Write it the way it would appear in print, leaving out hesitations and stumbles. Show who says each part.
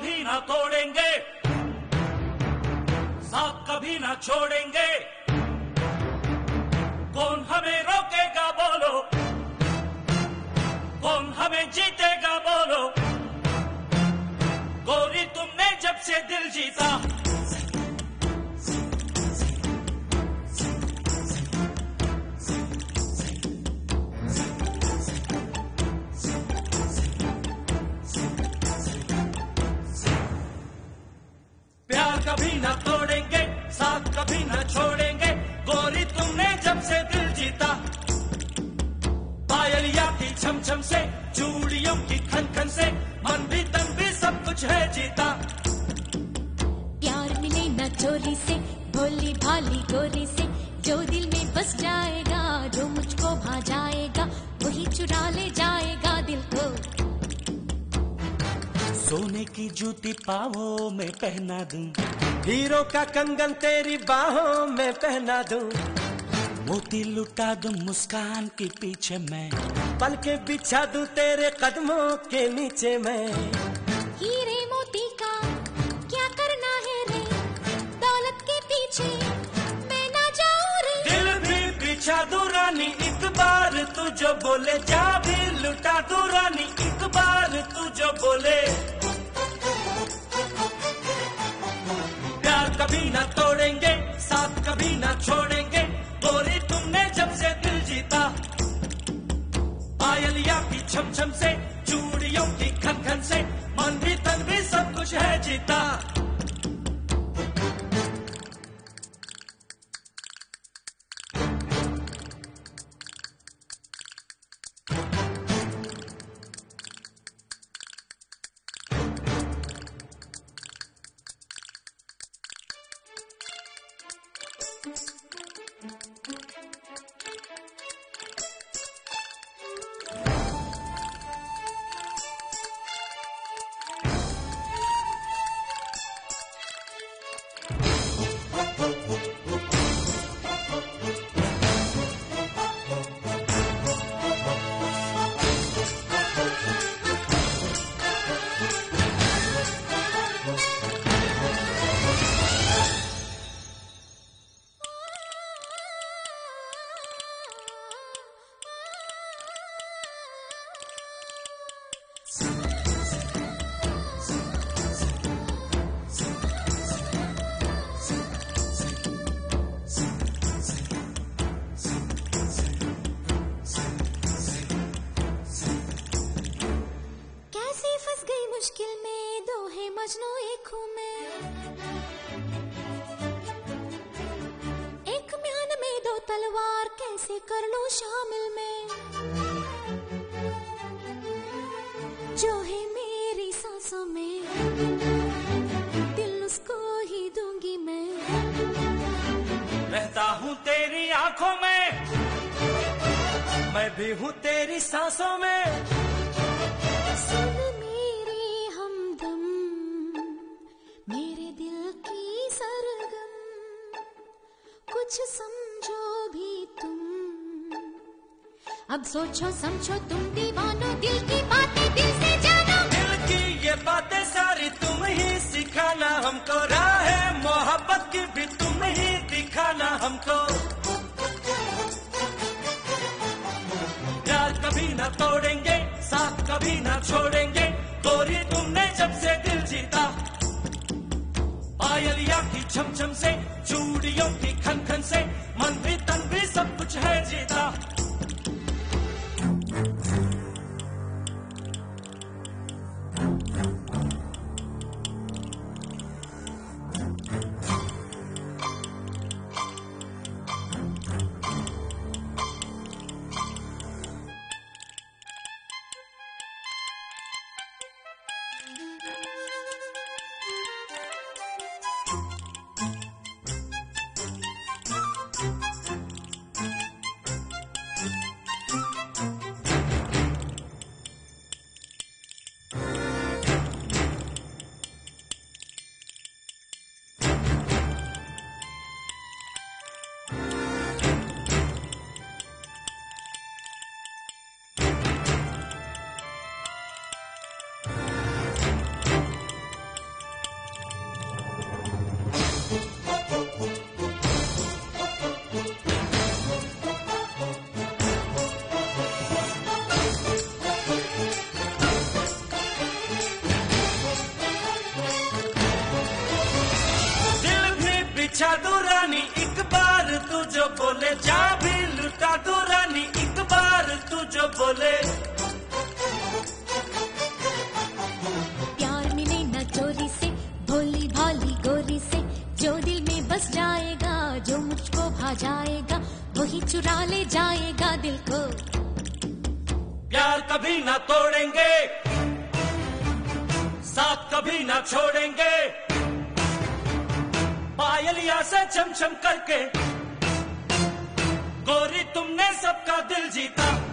Speaker 1: कभी ना तोड़ेंगे, साथ कभी ना छोड़ेंगे, कौन हमें रोकेगा बोलो, कौन हमें जीतेगा बोलो, गोरी तुमने जब से दिल जीता, प्यार कभी ना तोड़ेंगे, साथ कभी ना छोड़ेंगे, गोरी तुमने जब से दिल जीता, पायलिया की छम छम से, चूड़ियों की खन खन से, मन भी तन भी सब कुछ है जीता।
Speaker 2: प्यार मिले न चोरी से, भोली भाली गोरी से, जो दिल में बस जाएगा, जो मुझको भा जाएगा, वही चुरा ले जाएगा दिल को।
Speaker 1: सोने की जूती पाँवों में पहना दूं,
Speaker 3: हीरो का कंगन तेरी बाहों में पहना दूं,
Speaker 1: मोती लुटा दूं मुस्कान के पीछे मैं,
Speaker 3: पलके बिछा दूं तेरे कदमों के नीचे मैं।
Speaker 2: हीरे मोती का क्या करना है रे, दौलत के पीछे मैं ना जाऊं रे।
Speaker 1: दिल भी बिछा दूं रानी एक बार तू जो बोले, जा भी लुटा दूं रानी एक बार तू जो बोले। प्यार कभी ना तोड़ेंगे, साथ कभी ना छोड़ेंगे, गोरी तुमने जब से दिल जीता, पायलिया की छम छम से, चूड़ियों की खन खन से, मन भी तन भी सब कुछ है जीता।
Speaker 2: मुश्किल में दो है मजनू एक हूँ मैं, एक म्यान में दो तलवार कैसे कर लूं शामिल मैं, जो है मेरी सांसों में दिल उसको ही दूंगी मैं।
Speaker 1: रहता हूँ तेरी आंखों में,
Speaker 3: मैं भी हूँ तेरी सांसों में।
Speaker 2: सुन मेरे हमदम, मेरे दिल की सरगम, कुछ समझो भी तुम, अब सोचो समझो तुम दीवानो, दिल की बातें दिल से जानो।
Speaker 1: दिल की ये बातें सारी तुम ही सिखाना हमको, राह मोहब्बत की भी तुम ही दिखाना हमको। प्यार कभी ना तोड़ेंगे, साथ कभी ना छोड़ेंगे, गोरी तुमने जब से दिल जीता, पायलिया की छम छम से, चूड़ियों की खन खन से, मन भी तन भी सब कुछ है जीता। बिछा दो रानी एक बार तू जो बोले, जा भी लुटा दो रानी एक बार तू जो बोले।
Speaker 2: प्यार मिले न चोरी से, भोली भाली गोरी से, जो दिल में बस जाएगा, जो मुझको भा जाएगा, वही चुरा ले जाएगा दिल को।
Speaker 1: प्यार कभी ना तोड़ेंगे, साथ कभी ना छोड़ेंगे, पायलिया से चमचम करके गोरी तुमने सबका दिल जीता।